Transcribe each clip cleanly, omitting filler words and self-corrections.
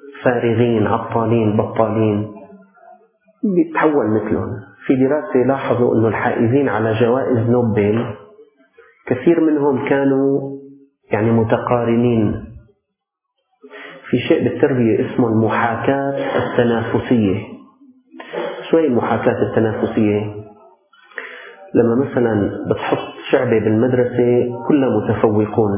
فارغين عطالين بطالين بيتحول مثلهم. في دراسة لاحظوا أن الحائزين على جوائز نوبل كثير منهم كانوا يعني متقارنين في شيء بالتربية اسمه المحاكاة التنافسية. شو هي المحاكاة التنافسية؟ لما مثلا بتحط شعبة بالمدرسة كلها متفوقون،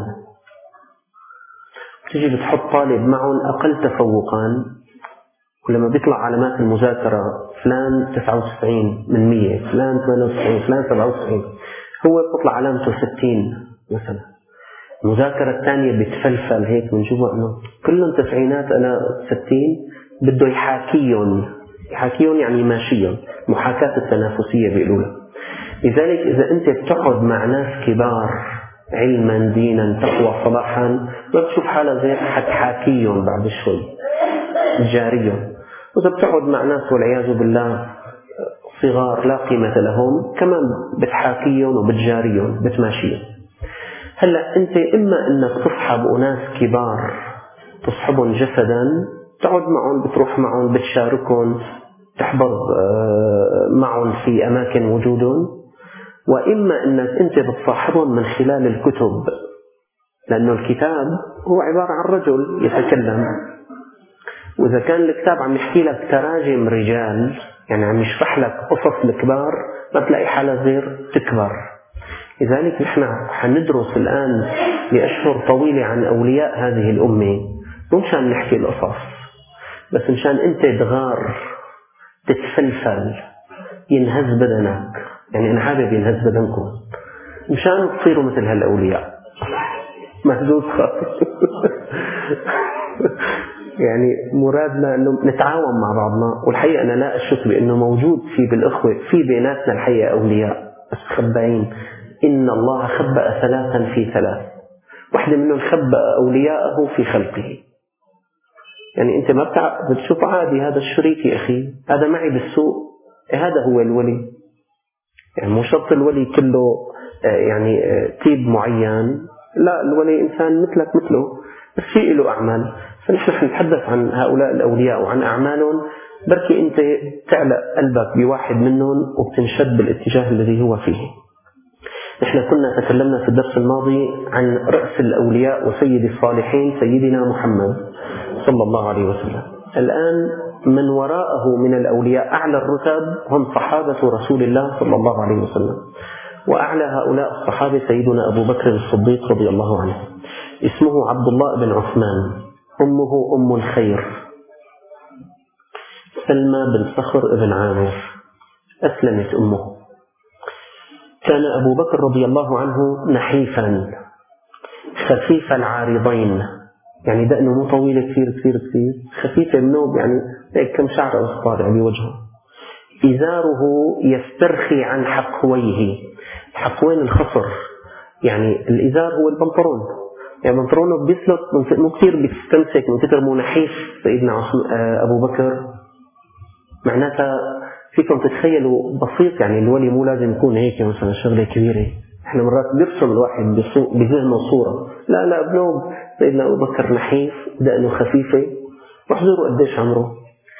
تيجي بتحط طالب معهم أقل تفوقا، ولما بيطلع علامات المذاكرة فلان 99%، فلان 98%، فلان 97، هو بتطلع علامته 60 مثلا. المذاكرة الثانية بتفلفل هيك من جوا انه كلهم 90، انا 60. بده يحاكيهم يعني ماشيهم، محاكاة التنافسية بيقولوا لها. لذلك إذا أنت بتقعد مع ناس كبار علما دينا تقوى صلاحا، ما بتشوف حالة زي حتحاكيهم بعد شوي جاريهم. وإذا بتقعد مع ناس والعياذ بالله صغار لا قيمة لهم، كمان بتحاكيهم وبتجاريهم بتماشيهم. هلأ أنت إما أنك تصحب أناس كبار تصحبهم جسدا، تقعد معهم، بتروح معهم، بتشاركهم، تحضر معهم في أماكن وجودهم، وإما أنك أنت بتصاحبهم من خلال الكتب، لأنه الكتاب هو عبارة عن رجل يتكلم، وإذا كان الكتاب عم يحكي لك تراجم رجال، يعني عم يشرح لك قصص الكبار، ما بتلاقي حالة غير تكبر. لذلك نحن حندرس الآن لأشهر طويلة عن أولياء هذه الأمة، مو مشان نحكي القصص، بس مشان أنت تغار، تتفلفل، ينهز بدنك. يعني أنا حابب ينهز بدنكم مشان تصيروا مثل هالأولياء. مهزوز خالص. يعني مرادنا أنه نتعاون مع بعضنا. والحقيقة أنا لا أشك بأنه موجود بالأخوة في بيناتنا الحقيقة أولياء بس خبائين. إن الله خبأ ثلاثا في ثلاث، واحدة منهم خبأ أولياءه في خلقه. يعني أنت ما بتشوف عادي هذا الشريك يا أخي، هذا معي بالسوق، هذا هو الولي. يعني مو شرط الولي كله يعني تيب معين، لا، الولي إنسان مثلك مثله، بس في له أعمال. فنحن نتحدث عن هؤلاء الأولياء وعن أعمالهم. بركي أنت تعلق قلبك بواحد منهم وبتنشد بالاتجاه الذي هو فيه. نحن كنا تكلمنا في الدرس الماضي عن رأس الأولياء وسيد الصالحين سيدنا محمد صلى الله عليه وسلم. الآن من وراءه من الأولياء أعلى الرتب هم صحابة رسول الله صلى الله عليه وسلم. وأعلى هؤلاء الصحابة سيدنا أبو بكر الصديق رضي الله عنه، اسمه عبد الله بن عثمان، أمه أم الخير سلمى بن صخر بن عامر، أسلمت أمه. كان أبو بكر رضي الله عنه نحيفا خفيف العارضين، يعني دقنه مو طويلة كثير كثير كثير، خفيفة النوب، يعني كم شعر أصطارع بوجهه. إزاره يسترخي عن حقويه. حقوين الخصر، يعني الإزار هو البنطلون، يعني بنطلونه بيسلط مو كثير بيستمسك من كثر مو نحيف سيدنا أبو بكر. معناتها فيكم تتخيلوا بسيط، يعني الولي مو لازم يكون هيك مثلا شغلة كبيرة. احنا مرات بيرسم الواحد بذهنه صورة، لا بنوب سيدنا أبو بكر نحيف، دقنه خفيفة. واحذروا قديش عمره،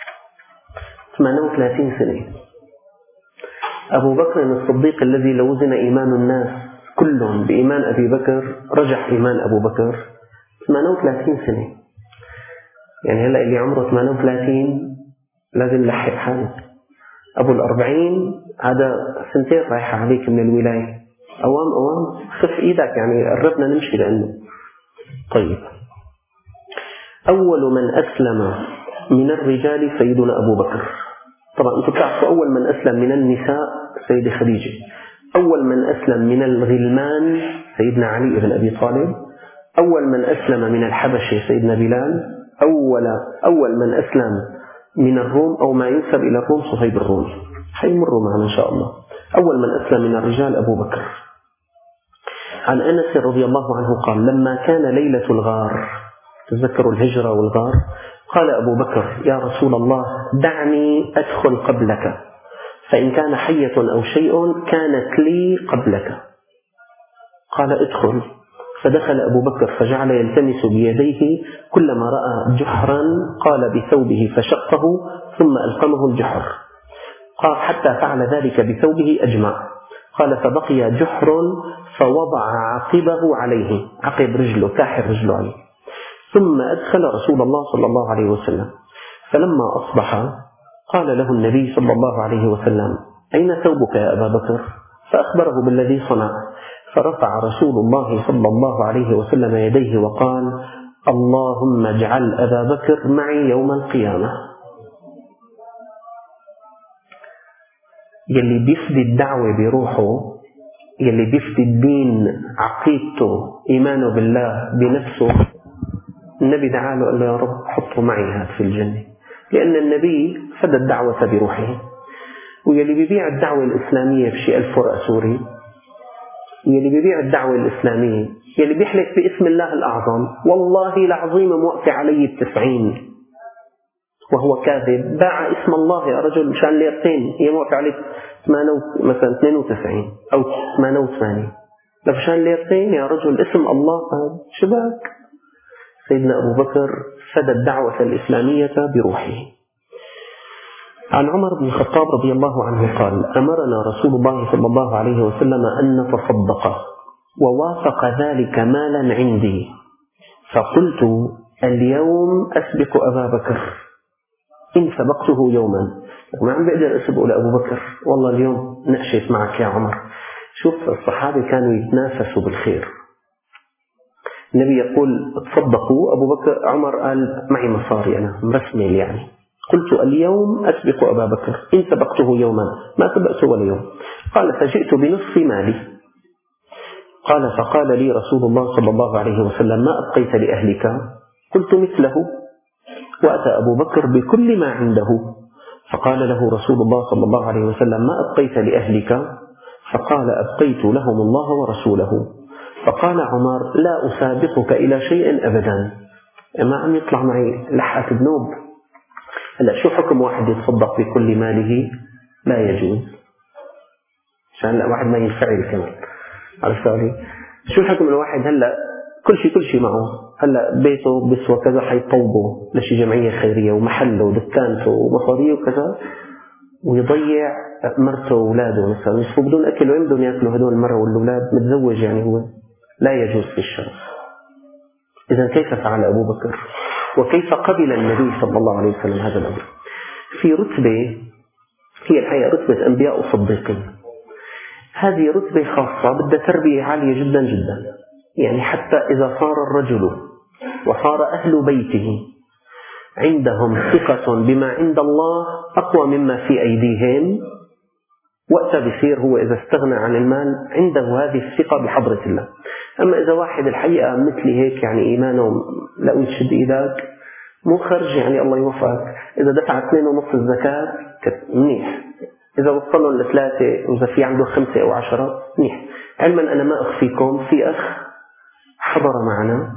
38 سنة. أبو بكر الصديق الذي لو وزن إيمان الناس كلهم بإيمان أبي بكر رجح إيمان أبو بكر، 38 سنة. يعني هلأ اللي عمره 38 لازم لحق حاله. أبو 40 هذا سنتين رايحة عليك من الولاية، أوام خف إيدك، يعني قربنا نمشي لأنه. طيب، أول من أسلم من الرجال سيدنا أبو بكر. طبعا أنتم تعرفوا أول من أسلم من النساء سيدة خديجة، أول من أسلم من الغلمان سيدنا علي بن أبي طالب، أول من أسلم من الحبشة سيدنا بلال، أول من أسلم من الروم أو ما ينسب إلى الروم صهيب الرومي، حيمروا معنا إن شاء الله. أول من أسلم من الرجال أبو بكر. عن أنس رضي الله عنه قال: لما كان ليلة الغار، تذكروا الهجرة والغار، قال أبو بكر: يا رسول الله دعني أدخل قبلك، فإن كان حية أو شيء كانت لي قبلك. قال: ادخل. فدخل أبو بكر فجعل يلتمس بيديه، كلما رأى جحرا قال بثوبه فشقه ثم ألقمه الجحر، قال حتى فعل ذلك بثوبه أجمع. قال فبقي جحر فوضع عقبه عليه، عقب رجله كاحر رجله عليه، ثم أدخل رسول الله صلى الله عليه وسلم. فلما أصبح قال له النبي صلى الله عليه وسلم أين ثوبك يا أبا بكر؟ فأخبره بالذي صنع. فرفع رسول الله صلى الله عليه وسلم يديه وقال اللهم اجعل أبا بكر معي يوم القيامة. يلي بيفدي الدعوة بروحه، يلي بيفدي الدين عقيدته إيمانه بالله بنفسه، النبي دعا له قال له يا رب حطه معي هذا في الجنة، لأن النبي فدى الدعوة بروحه. ويلي بيبيع الدعوة الإسلامية بشيء 1000 ورقة سوري، يلي بيبيع الدعوة الإسلامية، يلي بيحلف باسم الله الأعظم والله العظيم موقع علي 90 وهو كاذب، باع اسم الله يا رجل مشان ليرتين، هي موقع عليك مثلا 92 أو 88 لفشان ليرتين يا رجل، اسم الله هذا شباك. سيدنا أبو بكر فدى الدعوة الإسلامية بروحه. عن عمر بن الخطاب رضي الله عنه قال أمرنا رسول الله صلى الله عليه وسلم أن نتصدق، ووافق ذلك مالا عندي، فقلت اليوم أسبق أبا بكر إن سبقته يوما. ما عم بقدر أسبق لأبو بكر، والله اليوم نأشف معك يا عمر. شوف الصحابة كانوا يتنافسوا بالخير. النبي يقول تصدقوا، أبو بكر عمر قال معي مصاري أنا مرسمل يعني، قلت اليوم أسبق أبا بكر إن سبقته يوما، ما سبقته ولا يوم. قال فجئت بنصف مالي. قال فقال لي رسول الله صلى الله عليه وسلم ما أبقيت لأهلك؟ قلت مثله. وأتى أبو بكر بكل ما عنده، فقال له رسول الله صلى الله عليه وسلم ما أبقيت لأهلك؟ فقال أبقيت لهم الله ورسوله. فقال عمر لا أسابقك إلى شيء أبدا، ما عم يطلع معي لحقة بنوب. هلا شو حكم واحد يتصدق بكل ماله؟ لا يجوز، عشان واحد ما ينفعل كمان. عرفت علي؟ شو الحكم الواحد هلا كل شيء معه، هلا بيته بسوى كذا حيطوبه لشي جمعية خيرية ومحله ودكانته ومصاريه وكذا، ويضيع مرته وأولاده مثلا يصفوا بدون أكل، وين بدهم يأكلوا هدول المرة والأولاد؟ متزوج يعني هو، لا يجوز في الشرع. إذا كيف فعل أبو بكر؟ وكيف قبل النبي صلى الله عليه وسلم هذا الأمر؟ في رتبة هي الحقيقة رتبة أنبياء وصديقين، هذه رتبة خاصة بدها تربية عالية جدا جدا. يعني حتى إذا صار الرجل وصار أهل بيته عندهم ثقة بما عند الله أقوى مما في أيديهم، وقتها بصير هو إذا استغنى عن المال عنده هذه الثقة بحضرة الله. أما إذا واحد الحقيقة مثلي هيك يعني إيمانه لو تشد إيدك مو خرج، يعني الله يوفقك، إذا دفع 2.5 الزكاة منيح، إذا وصلوا ل3 وإذا في عنده 5 أو 10 منيح. علما أنا ما أخفيكم، في أخ حضر معنا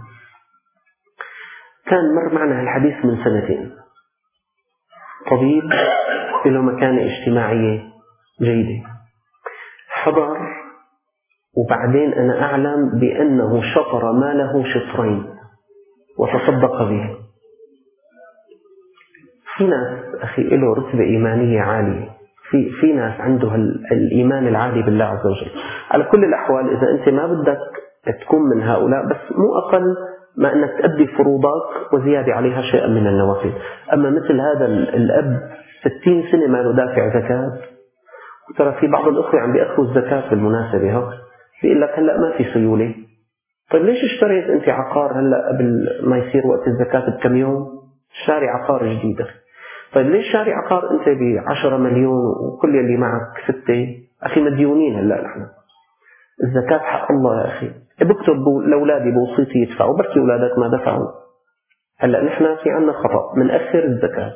كان مر معنا الحديث من 2 سنين، طبيب له مكانة اجتماعية جيدة، حضر وبعدين أنا أعلم بأنه شطر ماله شطرين وتصدق به. في ناس أخي له رتبة إيمانية عالية، في ناس عنده الإيمان العالي بالله عز وجل. على كل الأحوال إذا أنت ما بدك تكون من هؤلاء، بس مو أقل ما أنك تؤدي فروضات وزيادة عليها شيئا من النوافل. أما مثل هذا الأب 60 سنة ما له دافع زكاة، ترى في بعض الأخوة عم بيأخذوا الزكاة بالمناسبة، ها بيقول لك هلأ ما في سيولة، طيب ليش اشتريت أنت عقار هلأ قبل ما يصير وقت الزكاة بكم يوم؟ شاري عقار جديدة. طيب ليش شاري عقار أنت ب10 مليون وكل اللي معك 6؟ أخي مديونين هلأ نحن، الزكاة حق الله يا أخي، بكتب لأولادي بوصيتي يدفعوا، بركي أولادك ما دفعوا. هلأ نحن في عنا خطأ من أخر الزكاة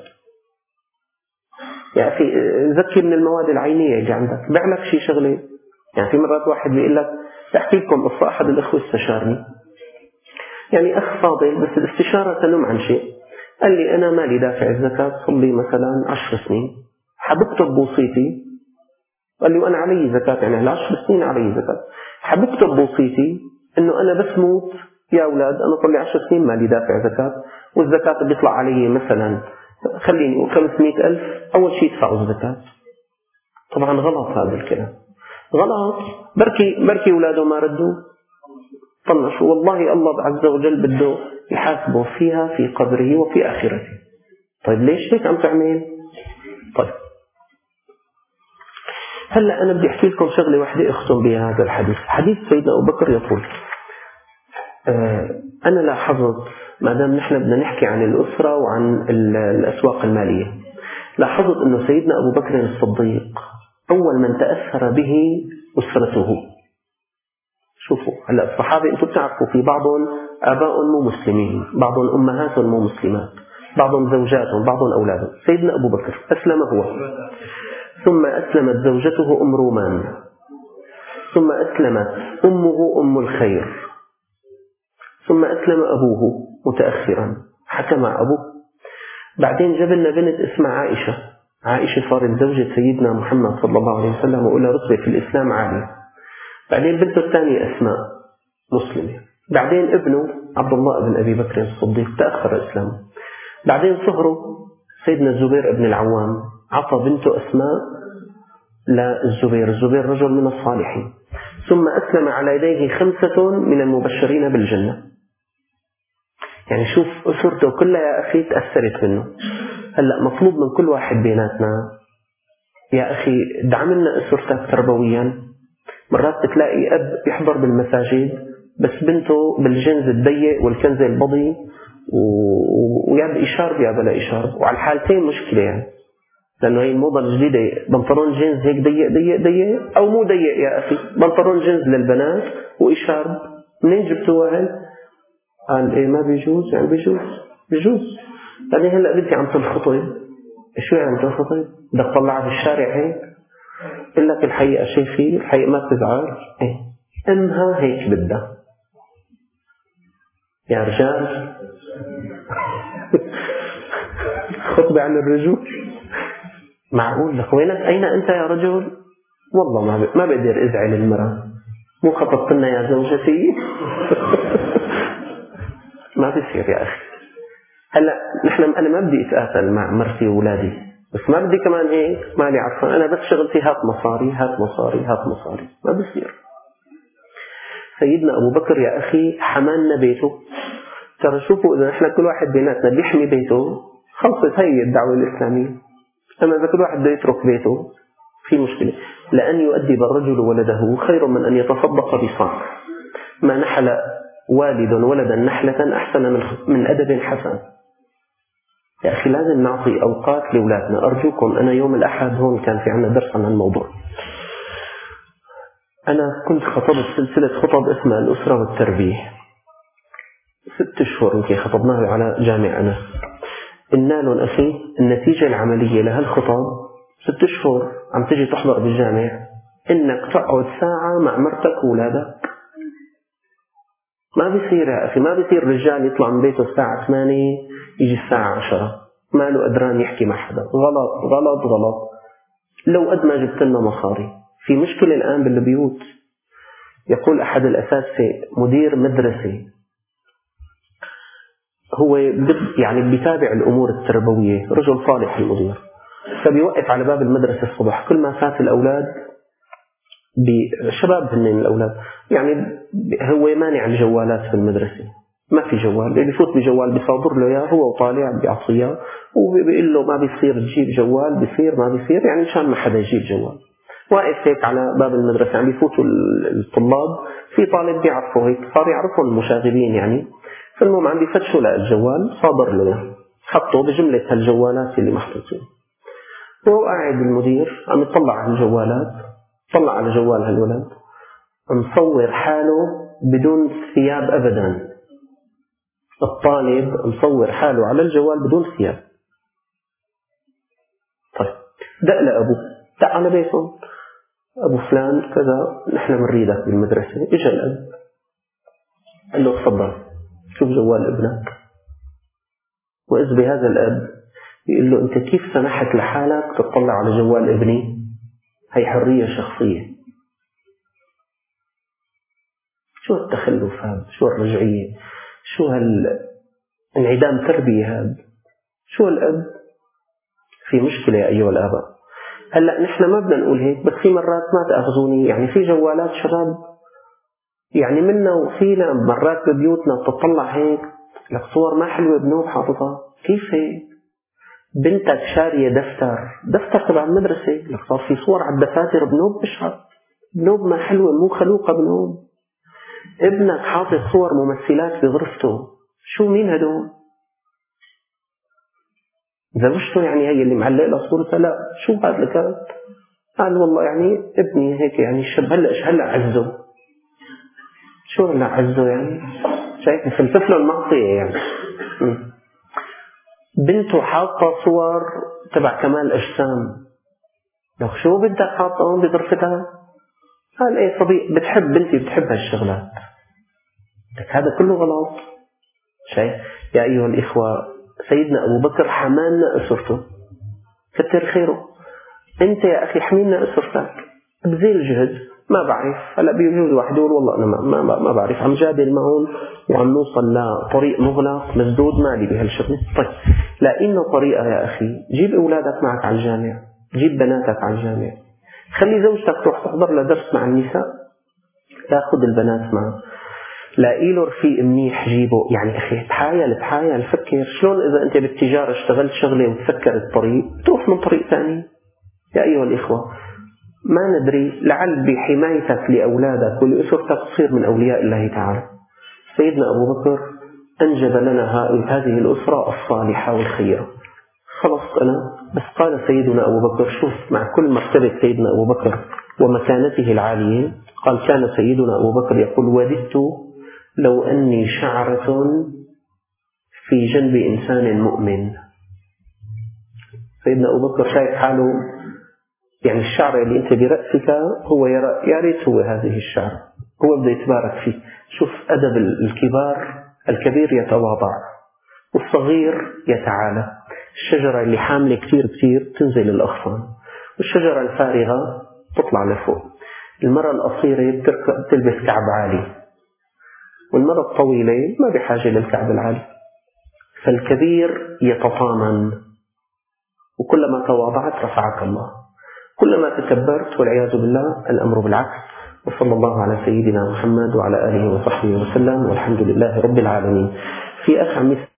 يا أخي، زكي من المواد العينية اللي عندك، بيع لك شيء شغلة. يعني في مرات واحد بيقول لك أحكي لكم قصة، أحد الأخوة استشارني، يعني أخ فاضل بس الاستشارة تنم عن شيء، قال لي أنا مالي دافع الزكاة صار لي مثلا 10 سنين، حبكتب بوصيتي، قال لي وأنا علي زكاة، يعني 10 سنين علي زكاة، حبكتب بوصيتي إنه أنا بس موت يا أولاد أنا صار لي 10 سنين مالي دافع زكاة، والزكاة بيطلع علي مثلا خليني نقول 500,000، أول شيء يدفعوا الزكاة. طبعا غلط هذا الكلام، غلط. بركي أولاده ما ردوا، طنشوا، والله الله عز وجل بده يحاسبه فيها في قبره وفي آخرته. طيب ليش هيك عم تعمل؟ طيب هلأ أنا بدي أحكي لكم شغلة واحدة أختم بها هذا الحديث. حديث سيدنا أبو بكر يقول أنا لاحظت ما دام نحن بدنا نحكي عن الأسرة وعن الأسواق المالية، لاحظت أنه سيدنا أبو بكر الصديق أول من تأثر به أسرته. شوفوا هلأ الصحابة أنتم بتعرفوا في بعضهم آباء مو مسلمين، بعضهم أمهات مو مسلمات، بعضهم زوجاتهم، بعضهم أولادهم. سيدنا أبو بكر أسلم هو، ثم أسلمت زوجته أم رومان، ثم أسلمت أمه أم الخير، ثم أسلم أبوه متأخرا حكى مع أبوه. بعدين جاب لنا بنت اسمها عائشة. عائشة صارت زوجة سيدنا محمد صلى الله عليه وسلم وإلى رتبة في الإسلام عالية. بعدين بنته الثانية أسماء مسلمة. بعدين ابنه عبد الله بن أبي بكر الصديق تأخر إسلامه. بعدين صهره سيدنا الزبير بن العوام عطى بنته أسماء للزبير. الزبير رجل من الصالحين. ثم أسلم على يديه 5 من المبشرين بالجنة. يعني شوف أسرته كلها يا أخي تأثرت منه. هلأ مطلوب من كل واحد بيناتنا يا أخي دعم لنا أسرتك تربويا. مرات بتلاقي أب يحضر بالمساجد بس بنته بالجنز الضيق والكنز البضي ويا بإشارب يا بلا إشارب، وعلى الحالتين مشكلة يعني، لأنه هي الموضة الجديدة بنطلون جينز هيك ضيق أو مو ضيق يا أخي، بنطلون جينز للبنات وإشارب. منين جبتوها هاي؟ قال إيه ما بيجوز؟ يعني بيجوز. بعدين هلأ بنتي عم تنخطب، شو يعني عم تنخطب؟ بدك تطلعها في الشارع هيك؟ قل لك الحقيقة شيخي، الحقيقة ما تزعل، إيه أمها هيك بدها يا رجال. خطبة عن الرجول؟ معقول لك وينك؟ أين أنت يا رجل؟ والله ما بقدر أزعل المرأة، مو خطبت لنا يا زوجتي؟ ما بيصير يا أخي. هلا أنا ما بدي أتقاتل مع مرتي وولادي، بس ما بدي كمان هيك مالي عرفان أنا بس شغلتي هات مصاري هات مصاري هات مصاري، ما بيصير. سيدنا أبو بكر يا أخي حملنا بيته. ترى شوفوا إذا إحنا كل واحد بيناتنا بيحمي بيته خلصت هي الدعوة الإسلامية. أما إذا كل واحد بده يترك بيته في مشكلة. لأن يؤدب الرجل ولده خير من أن يتصدق بصاع. ما نحل والد ولدا نحلة أحسن من أدب حسن. يا أخي لازم نعطي أوقات لأولادنا. أرجوكم أنا يوم الأحد هون كان في عنا درس عن الموضوع. أنا كنت خطبت سلسلة خطب اسمها الأسرة والتربية 6 أشهر يمكن خطبناها على جامعنا. النال أخي النتيجة العملية لهالخطاب 6 أشهر عم تجي تحضر بالجامع إنك تقعد ساعة مع مرتك وولادك. ما بيصير يا أخي، ما بيصير رجال يطلع من بيته الساعة 8 يجي الساعة 10 ما له قدران يحكي مع حدا. غلط غلط غلط. لو قد ما جبت لنا مصاري في مشكلة الآن بالبيوت. يقول أحد الأساتذة مدير مدرسة هو يعني بيتابع الأمور التربوية، رجل صالح المدير، فبيوقف على باب المدرسة الصبح كل ما فات الأولاد بشباب هنين الأولاد يعني هو مانع الجوالات في المدرسة، ما في جوال، بيفوت بجوال بيصادر له إياه هو وطالع بيعطيه وبيقول له ما بيصير تجيب جوال، بيصير ما بيصير يعني مشان ما حدا يجيب جوال. واقف هيك على باب المدرسة يعني بيفوتوا الطلاب في طالب بيعرفوا هيك صار يعرفوا المشاغبين يعني، فالمهم عم بيفتشوا له الجوال صادر له حطوا بجملة هالجوالات اللي محطوطين. وهو قاعد المدير عم يطلع على الجوالات، طلع على جوال هالولد مصور حاله بدون ثياب أبدا. الطالب مصور حاله على الجوال بدون ثياب. طيب دق لأبوه، دق على بيته، أبو فلان كذا نحن بنريدك بالمدرسة. إجا الأب قال له تفضل شوف جوال ابنك. وإذ بهذا الأب يقول له أنت كيف سمحت لحالك تطلع على جوال ابني؟ هي حرية شخصية. شو التخلف هذا؟ شو الرجعية؟ شو هالانعدام تربية هذا؟ شو الأب؟ في مشكلة يا أيها الآباء. هلأ نحن ما بدنا نقول هيك، بس في مرات ما تأخذوني، يعني في جوالات شباب يعني منا وفينا مرات ببيوتنا بتطلع هيك لك صور ما حلوة بنوب حاططها. كيف هيك؟ بنتك شارية دفتر تبع المدرسة، لك صار في صور على الدفاتر بنوب بشعر، بنوب ما حلوة، مو خلوقة بنوب. ابنك حاطط صور ممثلات بغرفته، شو مين هدول؟ زوجته يعني هي اللي معلق له صورتها؟ لا، شو هذا الكلام؟ قال والله يعني ابني هيك يعني شب هلا عزه. شو هلا عزه يعني؟ شايف فلسف له المعصية يعني. بنته حاطة صور تبع كمال أجسام، لو شو بدك حاطة هون بغرفتها؟ قال ايه صديق بتحب بنتي بتحب هالشغلات. هذا كله غلط. شايف يا أيها الإخوة، سيدنا أبو بكر حمالنا أسرته، كتر خيره. أنت يا أخي حميلنا أسرتك، بذيل جهد. ما بعرف هلا بيجوز واحد يقول والله أنا ما بعرف، عم جادل معهم وعم نوصل لطريق مغلق مسدود، مالي بهالشغل. طيب لأنه طريقة يا أخي، جيب أولادك معك على الجامع، جيب بناتك على الجامع، خلي زوجتك تروح تحضر لها درس مع النساء، تاخذ البنات معه، لاقي له رفيق منيح جيبه. يعني أخي تحايل فكر. شلون إذا أنت بالتجارة اشتغلت شغلة وتفكر الطريق تروح من طريق ثاني؟ يا أيها الإخوة، ما ندري لعل بحمايتك لأولادك ولأسرتك تصير من أولياء الله تعالى. سيدنا أبو بكر أنجب لنا هذه الأسرة الصالحة والخيرة. خلص أنا بس قال سيدنا أبو بكر، شوف مع كل مرتبة سيدنا أبو بكر ومكانته العالية، قال كان سيدنا أبو بكر يقول وددت لو أني شعرة في جنب إنسان مؤمن. سيدنا أبو بكر شايف حاله يعني الشعر اللي أنت برأسك هو يا ريت هو هذه الشعر، هو بده يتبارك فيه. شوف أدب الكبار، الكبير يتواضع والصغير يتعالى. الشجرة اللي حاملة كتير تنزل الأغصان، والشجرة الفارغة تطلع لفوق. المرأة القصيرة بتلبس كعب عالي، والمرأة الطويلة ما بحاجة للكعب العالي. فالكبير يتطامن، وكلما تواضعت رفعك الله، كلما تكبرت والعياذ بالله الأمر بالعكس. وصلى الله على سيدنا محمد وعلى آله وصحبه وسلم، والحمد لله رب العالمين. في أخ عم